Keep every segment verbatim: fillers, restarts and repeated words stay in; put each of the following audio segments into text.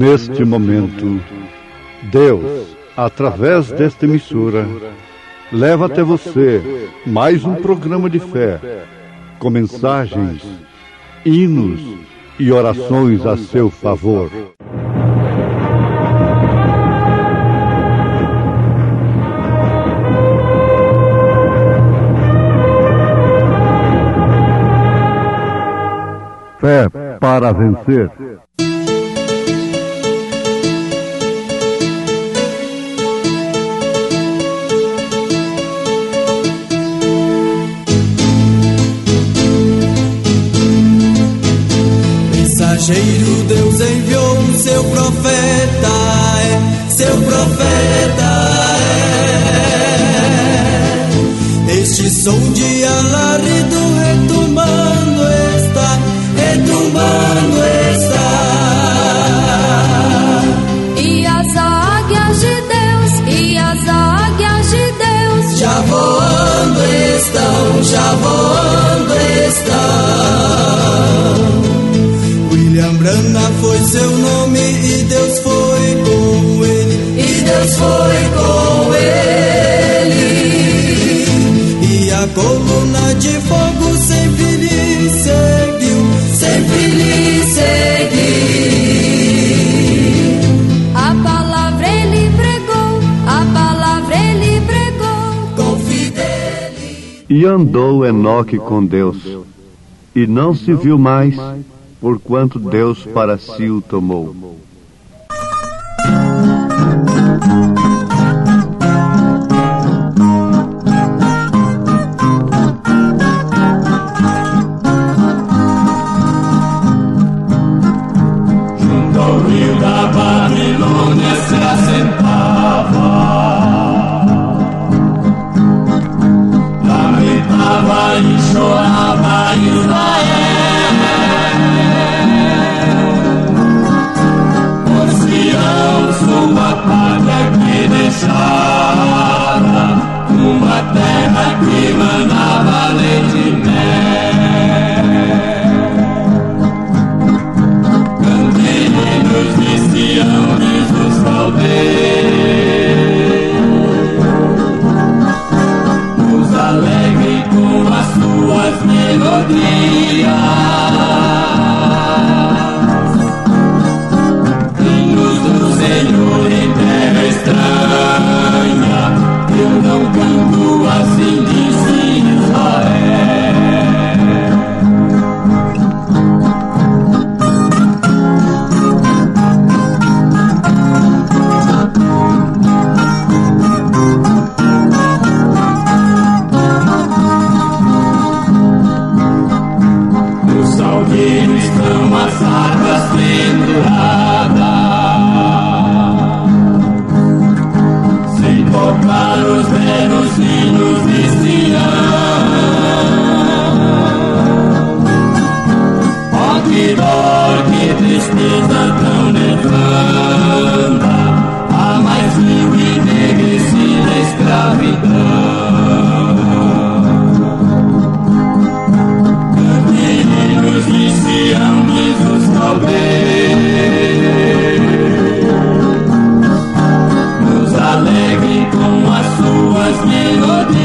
Neste momento, Deus, através desta emissora, leva até você mais um programa de fé, com mensagens, hinos e orações a seu favor. Fé para vencer. Mensageiro, Deus enviou o seu profeta, é, seu profeta é. Este som de alarido retumbando está, retumbando está. E as águias de Deus, e as águias de Deus já voando estão, já voando estão. William Branham foi seu nome e Deus foi com ele, e Deus foi com ele. E a coluna de fogo sempre lhe seguiu, sempre lhe seguiu. A palavra ele pregou, a palavra ele pregou com fidelidade. E andou Enoque com Deus, e não se viu mais, porquanto Deus para si o tomou. Junto ao rio da Babilônia se assentava, lamentava e chorava Israel. Uma pátria que deixara, uma terra que manava leite e mel. Cantem hinos de Sião, diz os caldeus, nos alegrem com as suas melodias. Senhor, em terra estranha, eu não canto assim, disse Israel. No salgueiro estão as harpas penduradas, tocar os belos hinos de Sião. Oh, que dor, que tristeza tão levanta a mais vil e enegrecida escravidão. Cantem hinos de Sião, diz os caldeus, alegre com as suas melodias.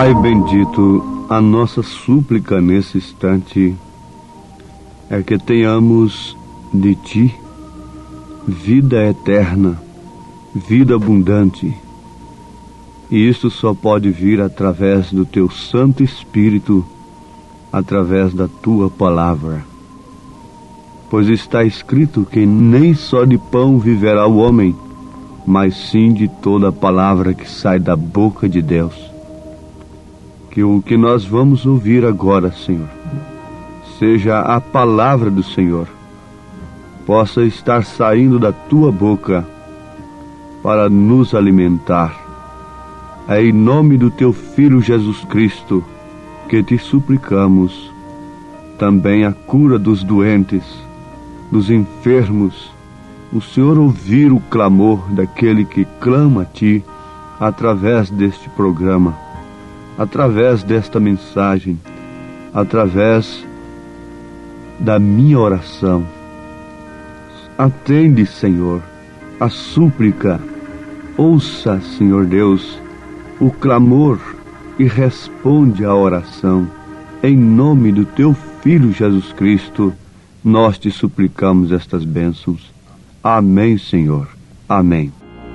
Pai bendito, a nossa súplica nesse instante é que tenhamos de Ti vida eterna, vida abundante. E isso só pode vir através do Teu Santo Espírito, através da Tua Palavra. Pois está escrito que nem só de pão viverá o homem, mas sim de toda a palavra que sai da boca de Deus. Que o que nós vamos ouvir agora, Senhor, seja a palavra do Senhor, possa estar saindo da Tua boca para nos alimentar. É em nome do Teu Filho Jesus Cristo que Te suplicamos também a cura dos doentes, dos enfermos, o Senhor ouvir o clamor daquele que clama a Ti através deste programa, através desta mensagem, através da minha oração. Atende, Senhor, a súplica. Ouça, Senhor Deus, o clamor e responde à oração. Em nome do Teu Filho Jesus Cristo, nós Te suplicamos estas bênçãos. Amém, Senhor. Amém.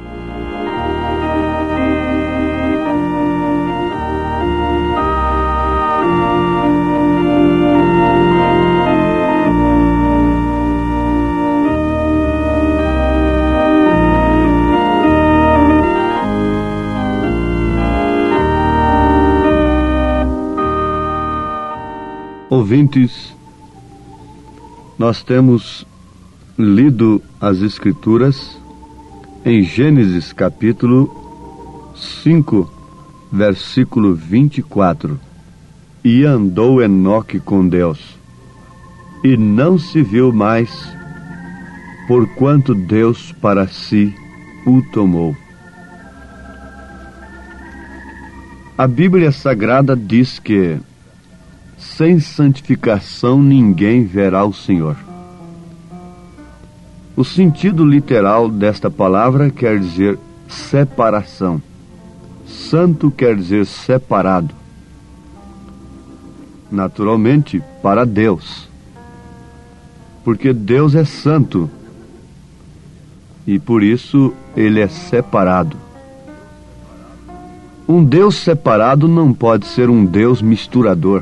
Ouvintes, nós temos lido as Escrituras em Gênesis capítulo cinco, versículo vinte e quatro. E andou Enoque com Deus, e não se viu mais, porquanto Deus para si o tomou. A Bíblia Sagrada diz que sem santificação ninguém verá o Senhor. O sentido literal desta palavra quer dizer separação. Santo quer dizer separado. Naturalmente, para Deus. Porque Deus é santo. E por isso Ele é separado. Um Deus separado não pode ser um Deus misturador.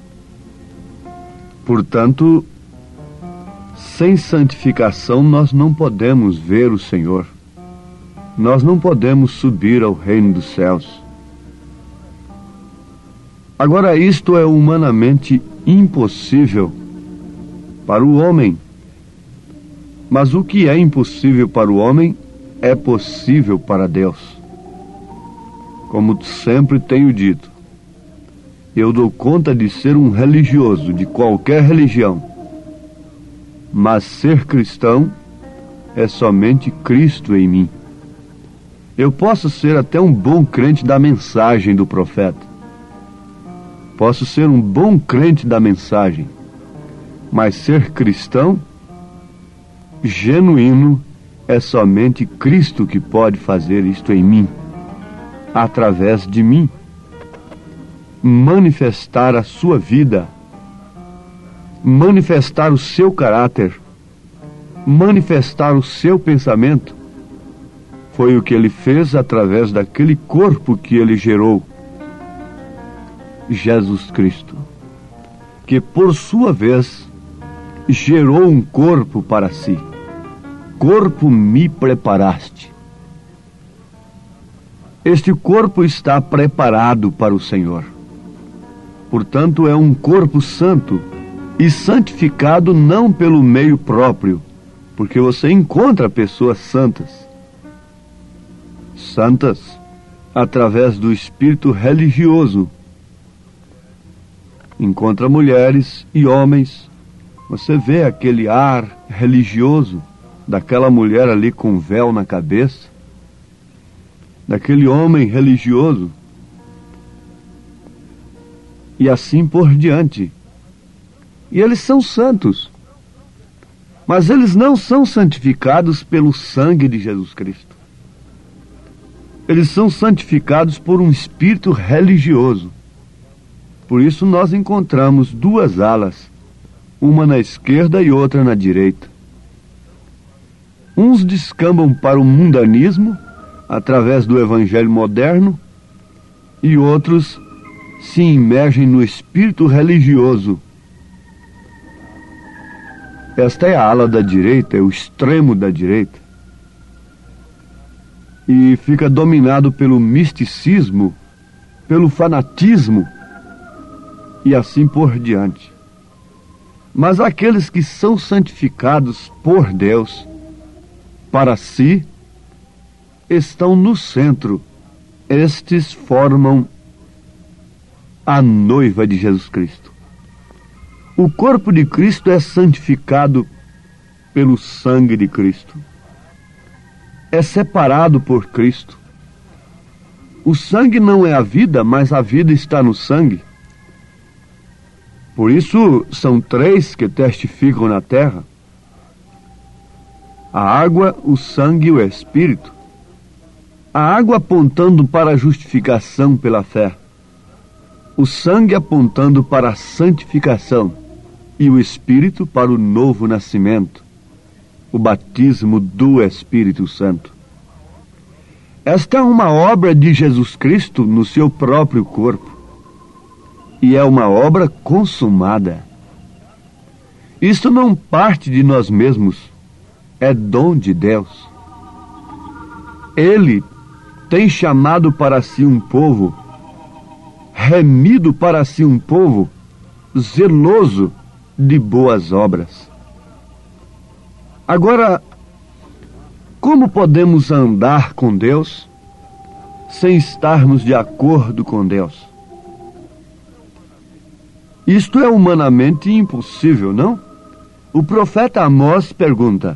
Portanto, sem santificação nós não podemos ver o Senhor. Nós não podemos subir ao reino dos céus. Agora, isto é humanamente impossível para o homem. Mas o que é impossível para o homem é possível para Deus. Como sempre tenho dito, eu dou conta de ser um religioso de qualquer religião, mas ser cristão é somente Cristo em mim. Eu posso ser até um bom crente da mensagem do profeta. Posso ser um bom crente da mensagem, mas ser cristão genuíno é somente Cristo que pode fazer isto em mim, através de mim. Manifestar a sua vida, manifestar o seu caráter, manifestar o seu pensamento. Foi o que Ele fez através daquele corpo que Ele gerou, Jesus Cristo, que por sua vez gerou um corpo para si. Corpo me preparaste. Este corpo está preparado para o Senhor. Portanto, é um corpo santo e santificado não pelo meio próprio, porque você encontra pessoas santas. Santas através do espírito religioso. Encontra mulheres e homens. Você vê aquele ar religioso daquela mulher ali com véu na cabeça, daquele homem religioso, e assim por diante. E eles são santos, mas eles não são santificados pelo sangue de Jesus Cristo. Eles são santificados por um espírito religioso. Por isso nós encontramos duas alas, uma na esquerda e outra na direita. Uns descambam para o mundanismo, através do evangelho moderno, e outros se imergem no espírito religioso. Esta é a ala da direita, é o extremo da direita. E fica dominado pelo misticismo, pelo fanatismo, e assim por diante. Mas aqueles que são santificados por Deus, para si, estão no centro. Estes formam a noiva de Jesus Cristo. O corpo de Cristo é santificado pelo sangue de Cristo. É separado por Cristo. O sangue não é a vida, mas a vida está no sangue. Por isso, são três que testificam na terra: a água, o sangue e o Espírito. A água apontando para a justificação pela fé, o sangue apontando para a santificação e o Espírito para o novo nascimento, o batismo do Espírito Santo. Esta é uma obra de Jesus Cristo no seu próprio corpo, e é uma obra consumada. Isto não parte de nós mesmos, é dom de Deus. Ele tem chamado para si um povo, remido para si um povo, zeloso de boas obras. Agora, como podemos andar com Deus sem estarmos de acordo com Deus? Isto é humanamente impossível, não? O profeta Amós pergunta: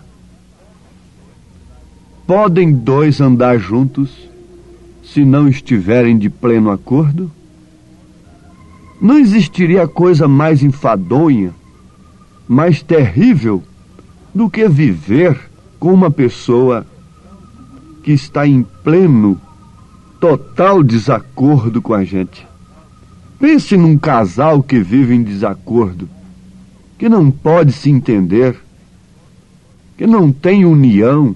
podem dois andar juntos se não estiverem de pleno acordo? Não existiria coisa mais enfadonha, mais terrível do que viver com uma pessoa que está em pleno, total desacordo com a gente. Pense num casal que vive em desacordo, que não pode se entender, que não tem união.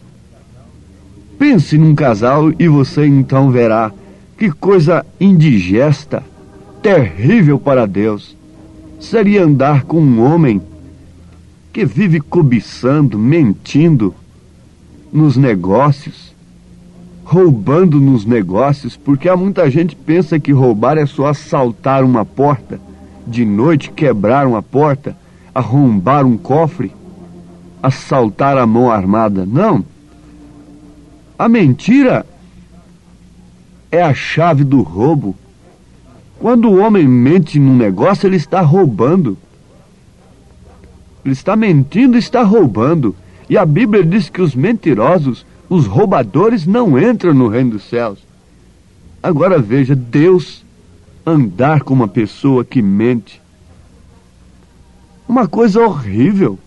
Pense num casal e você então verá que coisa indigesta, terrível para Deus seria andar com um homem que vive cobiçando, mentindo nos negócios, roubando nos negócios, porque há muita gente que pensa que roubar é só assaltar uma porta de noite, quebrar uma porta, arrombar um cofre, assaltar a mão armada. Não. A mentira é a chave do roubo. Quando o homem mente num negócio, ele está roubando. Ele está mentindo e está roubando. E a Bíblia diz que os mentirosos, os roubadores, não entram no reino dos céus. Agora veja, Deus andar com uma pessoa que mente. Uma coisa horrível.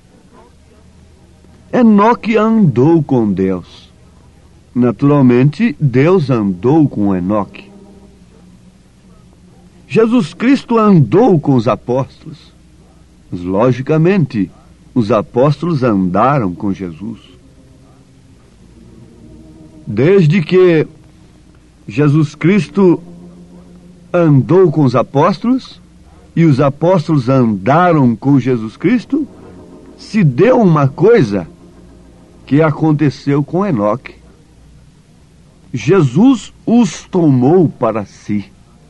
Enoque andou com Deus. Naturalmente, Deus andou com Enoque. Jesus Cristo andou com os apóstolos. Mas, logicamente, os apóstolos andaram com Jesus. Desde que Jesus Cristo andou com os apóstolos e os apóstolos andaram com Jesus Cristo, se deu uma coisa que aconteceu com Enoque. Jesus os tomou para si.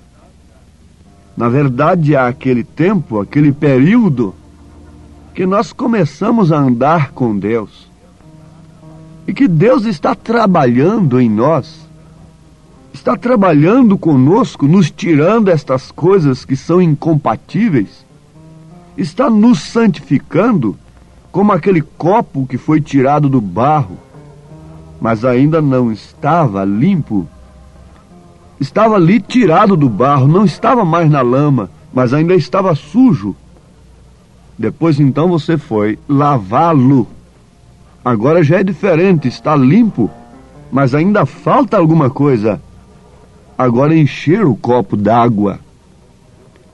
Na verdade, há aquele tempo, aquele período, que nós começamos a andar com Deus. E que Deus está trabalhando em nós, está trabalhando conosco, nos tirando estas coisas que são incompatíveis, está nos santificando, como aquele copo que foi tirado do barro, mas ainda não estava limpo. Estava ali tirado do barro, não estava mais na lama, mas ainda estava sujo. Depois então você foi lavá-lo. Agora já é diferente, está limpo, mas ainda falta alguma coisa. Agora encher o copo d'água.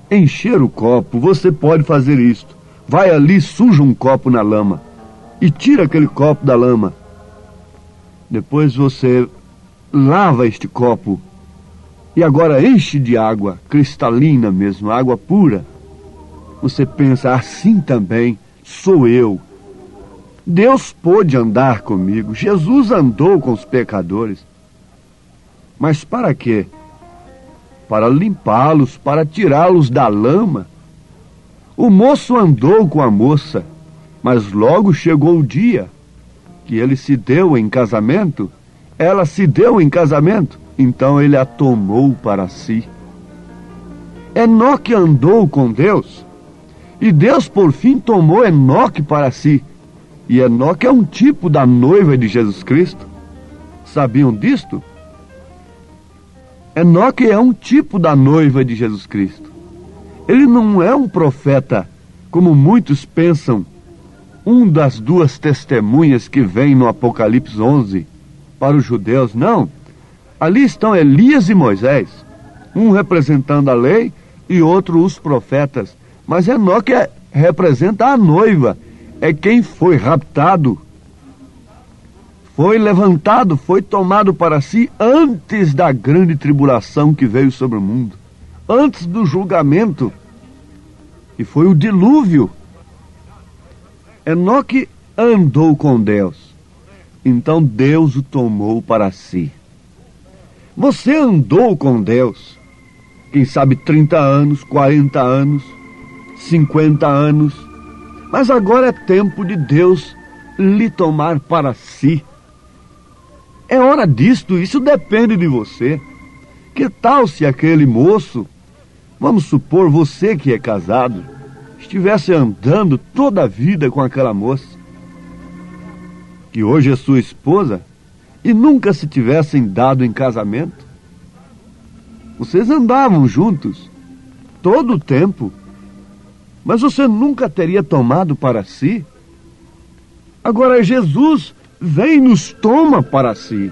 encher o copo, você pode fazer isto. Vai ali, suja um copo na lama e tira aquele copo da lama. Depois você lava este copo e agora enche de água cristalina mesmo, água pura. Você pensa, assim também sou eu. Deus pôde andar comigo, Jesus andou com os pecadores. Mas para quê? Para limpá-los, para tirá-los da lama. O moço andou com a moça, mas logo chegou o dia que ele se deu em casamento, ela se deu em casamento, então ele a tomou para si. Enoque andou com Deus, e Deus por fim tomou Enoque para si. E Enoque é um tipo da noiva de Jesus Cristo. Sabiam disto? Enoque é um tipo da noiva de Jesus Cristo. Ele não é um profeta, como muitos pensam, um das duas testemunhas que vem no Apocalipse onze para os judeus. Não. Ali estão Elias e Moisés, um representando a lei e outro os profetas. Mas Enoque é, representa a noiva, é quem foi raptado, foi levantado, foi tomado para si antes da grande tribulação que veio sobre o mundo, antes do julgamento, e foi o dilúvio. Enoque andou com Deus, então Deus o tomou para si. Você andou com Deus, quem sabe trinta anos, quarenta anos, cinquenta anos, mas agora é tempo de Deus lhe tomar para si. É hora disto, isso depende de você. Que tal se aquele moço, vamos supor você que é casado, estivesse andando toda a vida com aquela moça, que hoje é sua esposa, e nunca se tivessem dado em casamento? Vocês andavam juntos todo o tempo, mas você nunca teria tomado para si. Agora Jesus vem e nos toma para si.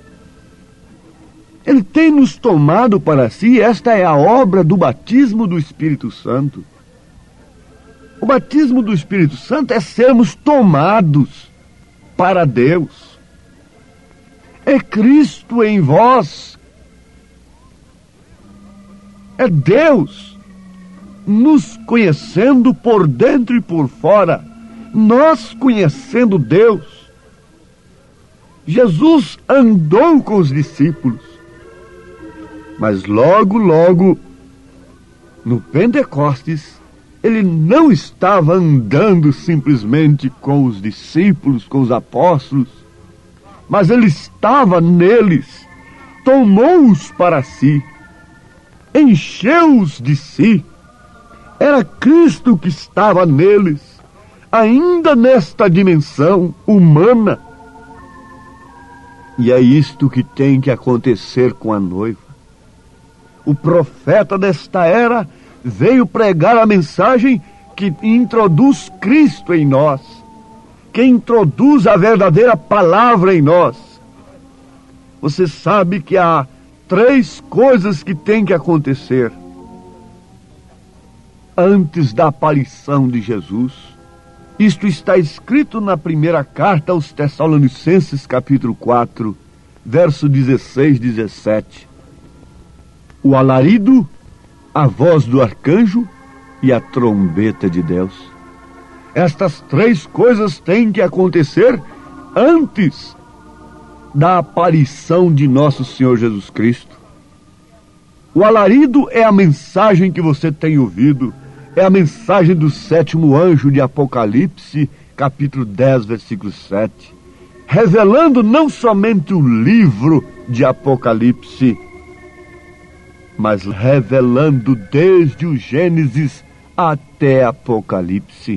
Ele tem nos tomado para si, esta é a obra do batismo do Espírito Santo. O batismo do Espírito Santo é sermos tomados para Deus. É Cristo em vós. É Deus nos conhecendo por dentro e por fora, nós conhecendo Deus. Jesus andou com os discípulos, mas logo, logo, no Pentecostes, ele não estava andando simplesmente com os discípulos, com os apóstolos, mas ele estava neles, tomou-os para si, encheu-os de si. Era Cristo que estava neles, ainda nesta dimensão humana. E é isto que tem que acontecer com a noiva. O profeta desta era veio pregar a mensagem que introduz Cristo em nós, que introduz a verdadeira palavra em nós. Você sabe que há três coisas que têm que acontecer antes da aparição de Jesus. Isto está escrito na primeira carta aos Tessalonicenses, capítulo quatro, verso dezesseis e dezessete. O alarido, a voz do arcanjo e a trombeta de Deus. Estas três coisas têm que acontecer antes da aparição de nosso Senhor Jesus Cristo. O alarido é a mensagem que você tem ouvido, é a mensagem do sétimo anjo de Apocalipse, capítulo dez, versículo sete, revelando não somente o livro de Apocalipse, mas revelando desde o Gênesis até Apocalipse.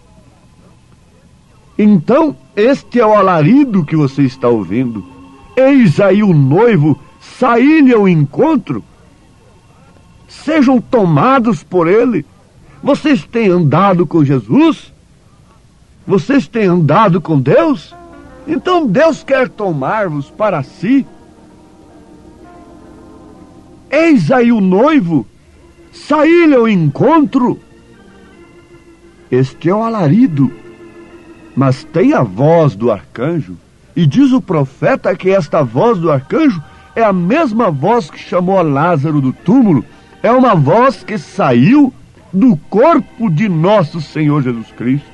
Então, este é o alarido que você está ouvindo. Eis aí o noivo sair-lhe ao encontro. Sejam tomados por ele. Vocês têm andado com Jesus? Vocês têm andado com Deus? Então Deus quer tomar-vos para si. Eis aí o noivo, saí-lhe ao encontro. Este é o alarido, mas tem a voz do arcanjo, e diz o profeta que esta voz do arcanjo é a mesma voz que chamou Lázaro do túmulo, é uma voz que saiu do corpo de nosso Senhor Jesus Cristo.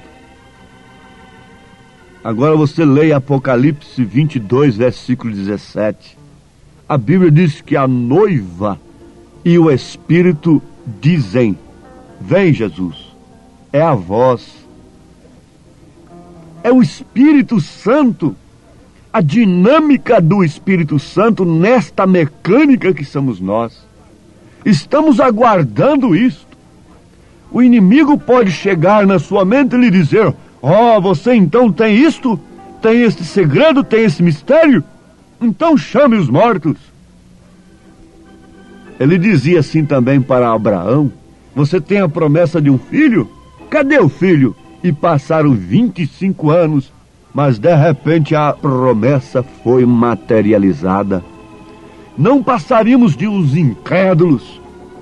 Agora você leia Apocalipse vinte e dois, versículo dezessete. A Bíblia diz que a noiva e o Espírito dizem: vem, Jesus. É a voz. É o Espírito Santo. A dinâmica do Espírito Santo nesta mecânica que somos nós. Estamos aguardando isto. O inimigo pode chegar na sua mente e lhe dizer: ó, oh, você então tem isto? Tem este segredo? Tem esse mistério? Então chame os mortos. Ele dizia assim também para Abraão: você tem a promessa de um filho? Cadê o filho? E passaram vinte e cinco anos, mas de repente a promessa foi materializada. Não passaríamos de uns incrédulos,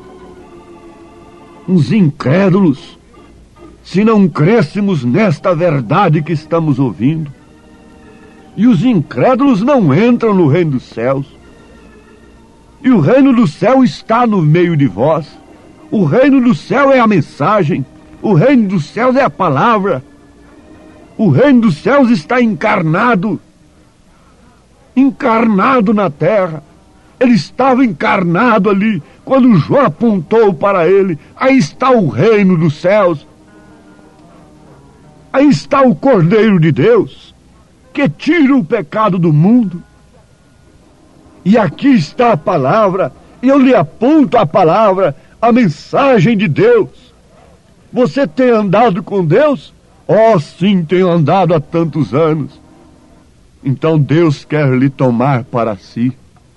uns incrédulos, se não crêssemos nesta verdade que estamos ouvindo. E os incrédulos não entram no reino dos céus. E o reino do céu está no meio de vós. O reino do céu é a mensagem. O reino dos céus é a palavra. O reino dos céus está encarnado. Encarnado na terra. Ele estava encarnado ali. Quando João apontou para ele, aí está o reino dos céus. Aí está o Cordeiro de Deus, que tira o pecado do mundo. E aqui está a palavra. E eu lhe aponto a palavra, a mensagem de Deus. Você tem andado com Deus? Oh, sim, tenho andado há tantos anos. Então Deus quer lhe tomar para si.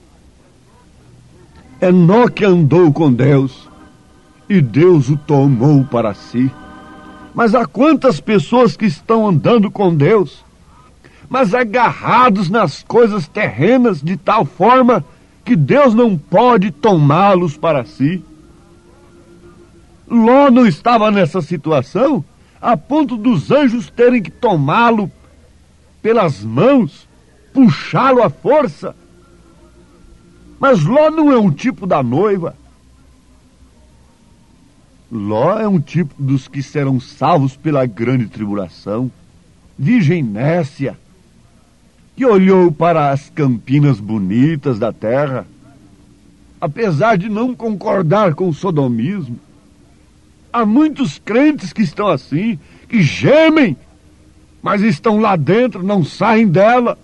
Enoque andou com Deus e Deus o tomou para si. Mas há quantas pessoas que estão andando com Deus, mas agarrados nas coisas terrenas de tal forma que Deus não pode tomá-los para si. Ló não estava nessa situação, a ponto dos anjos terem que tomá-lo pelas mãos, puxá-lo à força. Mas Ló não é um tipo da noiva. Ló é um tipo dos que serão salvos pela grande tribulação. Virgem Nécia, que olhou para as campinas bonitas da terra, apesar de não concordar com o sodomismo. Há muitos crentes que estão assim, que gemem, mas estão lá dentro, não saem dela.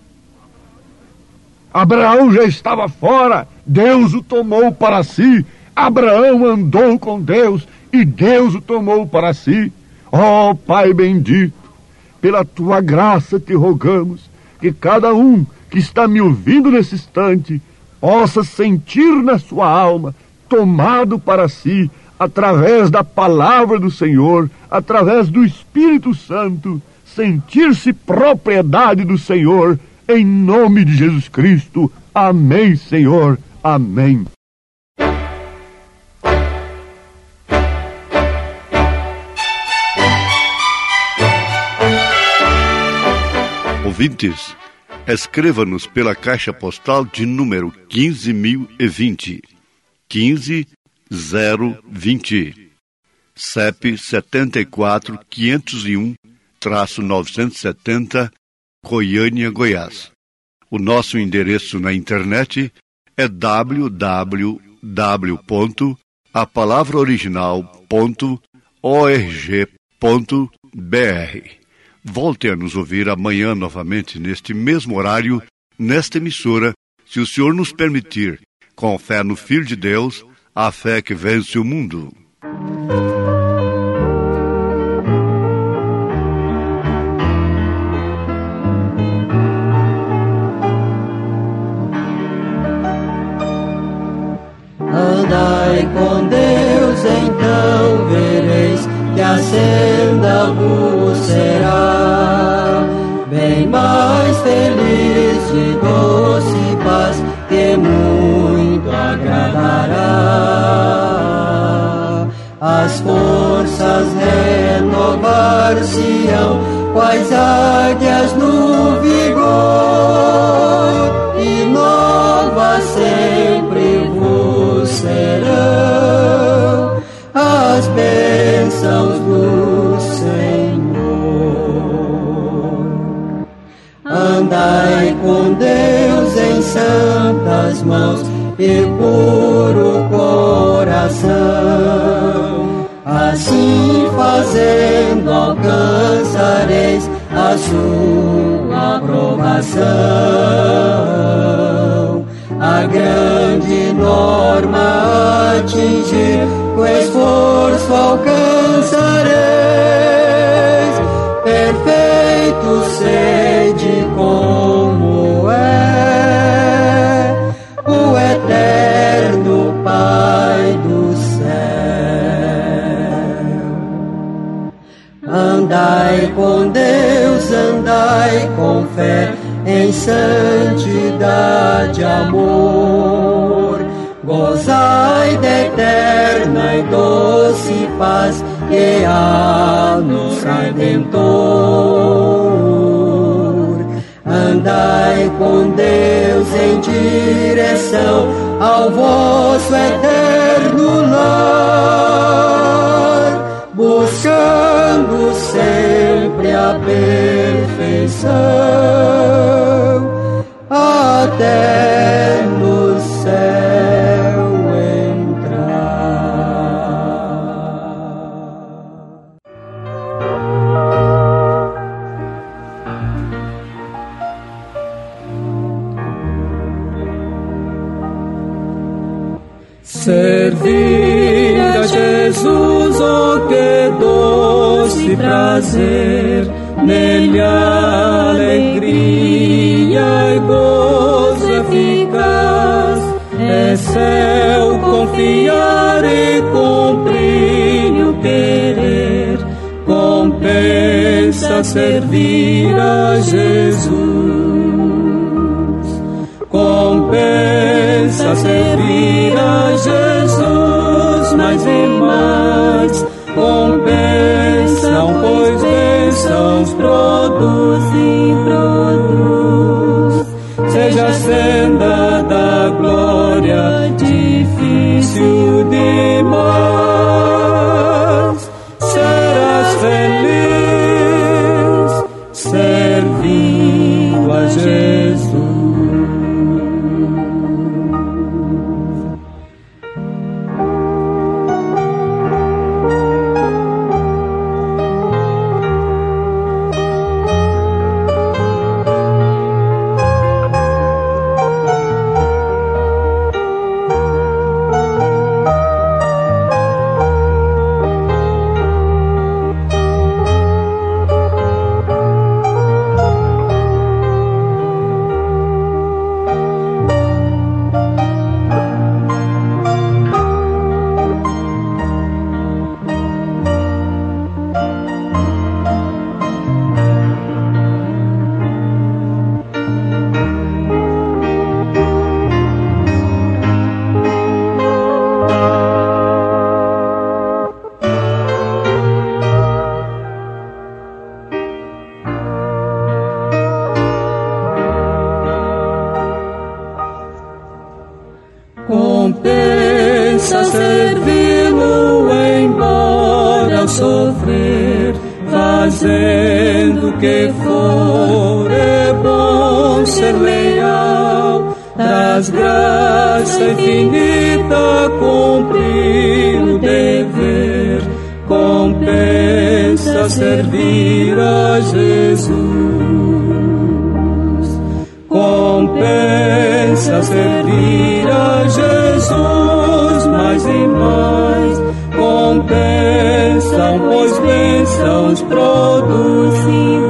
Abraão já estava fora, Deus o tomou para si. Abraão andou com Deus e Deus o tomou para si. Ó Pai bendito, pela tua graça te rogamos que cada um que está me ouvindo nesse instante possa sentir na sua alma, tomado para si, através da palavra do Senhor, através do Espírito Santo, sentir-se propriedade do Senhor, em nome de Jesus Cristo. Amém, Senhor. Amém. Ouvintes, escreva-nos pela caixa postal de número quinze mil e vinte, quinze zero vinte, C E P setenta e quatro, quinhentos e um, novecentos e setenta, Goiânia, Goiás. O nosso endereço na internet é w w w ponto a palavra original ponto org ponto b r. Volte a nos ouvir amanhã novamente neste mesmo horário, nesta emissora, se o Senhor nos permitir, com fé no Filho de Deus, a fé que vence o mundo. Andai com Deus, então vereis que a senda vos será bem mais feliz, de doce paz, que muito agradará. as forças renovar-se-ão, quais águias no vigor, e novas sempre vos serão as bênçãos do Senhor. Andai com Deus em santas mãos e puro coração, assim fazendo alcançareis a sua aprovação. A grande norma a atingir, com esforço alcançareis, perfeito sede como é o eterno Pai do céu. Andai com Deus, andai com fé, em santidade e amor, gozai da eterna e doce paz que há no Redentor. Andai com Deus em direção ao vosso eterno lar, buscando sempre a perfeição, até no céu entrar. Servir a Jesus, oh que doce prazer, nele a alegria e gozo eficaz, é céu confiar e cumprir o querer, compensa servir a Jesus, compensa servir a Jesus mais e mais, compensam, pois bênçãos produz e produz. Seja a senda da glória difícil demais, serás feliz servindo a Jesus. Compensa servi-lo embora sofrer, fazendo o que for, é bom ser leal, traz graça infinita, cumprir o dever, compensa servir a Jesus, compensa servir a Jesus mais e mais, compensam, pois bênçãos produzem